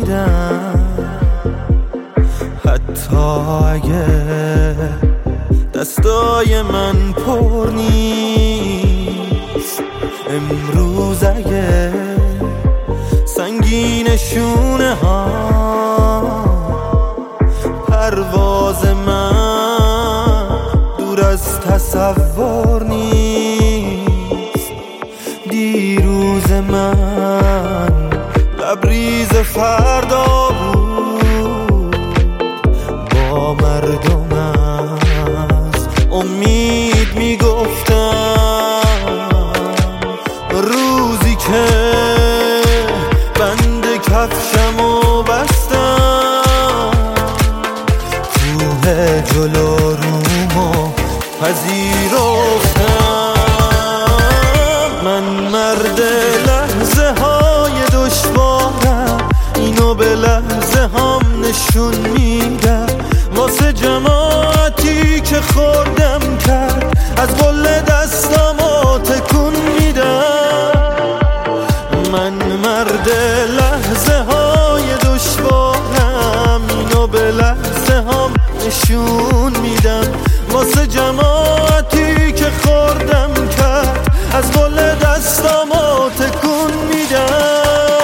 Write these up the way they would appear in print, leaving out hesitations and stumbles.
میدم، حتی اگه دستای من پر نیست. امروز اگه سنگین شونه ها پرواز من دور از تصور نیست. دیروز من لبریز فردا بود، با مردم از امید میگفتم. روزی که بند کفشمو بستم، کوه جلو رومو پذیرفتم. من مرد لحظه های دشوارم، اینو به لحظه هم نشون میدم. واسه جماعتی که خوردم کرد، از قله دستامو تکون میدم. من مرد لحظه های دشوارم، اینو به لحظه هم نشون میدم. واسه جماعتی که خوردم کرد، از قله دستامو تکون میدم.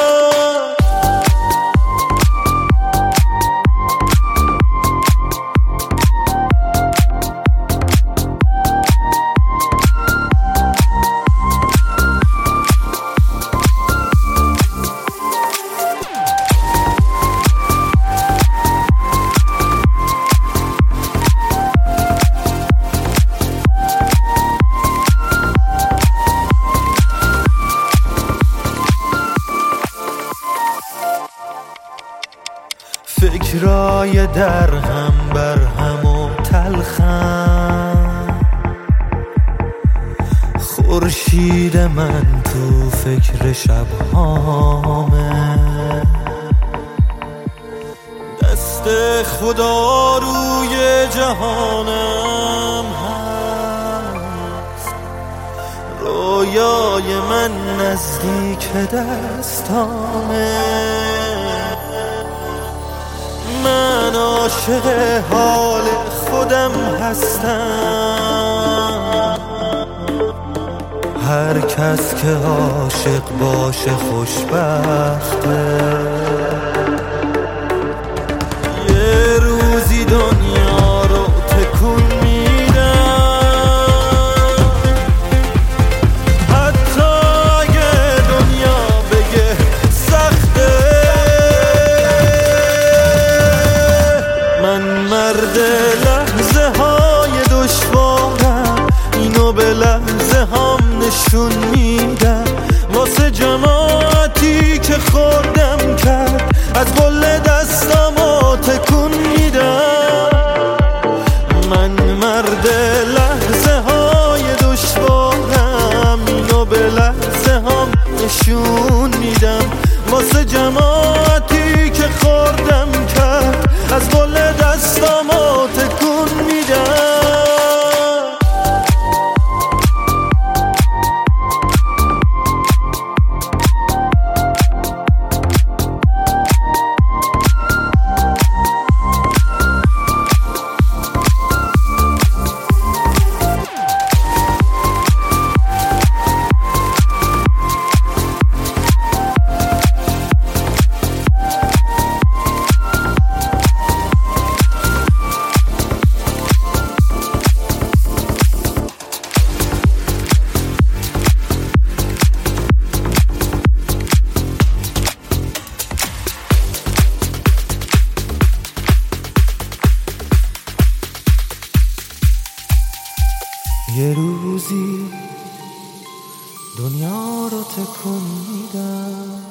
فکرای در هم بر هم و تلخم، خورشید من تو فکر شبهامه. دست خدا روی جهانم هست، رویای من نزدیک دستامه. من عاشق حال خودم هستم، هر کس که عاشق باشه خوشبخته. یه روزی دنیا رو تکون میدم، حتی اگه دنیا بگه سخته. من مرد لحظه های دشوارم، اینو به لحظه هم نشون میدم. واسه جماعتی که خوردم کرد، از قله دستامو تکون میدم. من مرد لحظه های دشوارم، اینو به لحظه هم نشون میدم. واسه جماعتی که خوردم کرد، از قله دستامو تکون میدم. یه روزی دنیا رو تکون میدم.